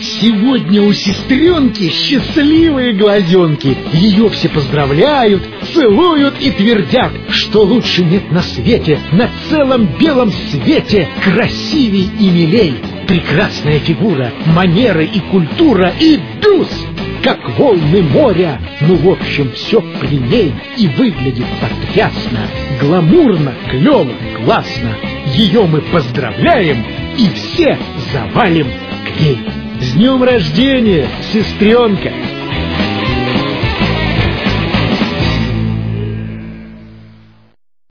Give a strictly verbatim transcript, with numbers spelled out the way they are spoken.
Сегодня у сестренки счастливые глазенки. Ее все поздравляют, целуют и твердят, что лучше нет на свете, на целом белом свете, красивей и милей. Прекрасная фигура, манеры и культура, и дус, как волны моря. Ну, в общем, все при ней и выглядит потрясно, гламурно, клево, классно. Ее мы поздравляем и все завалим к ней. С днем рождения, сестренка!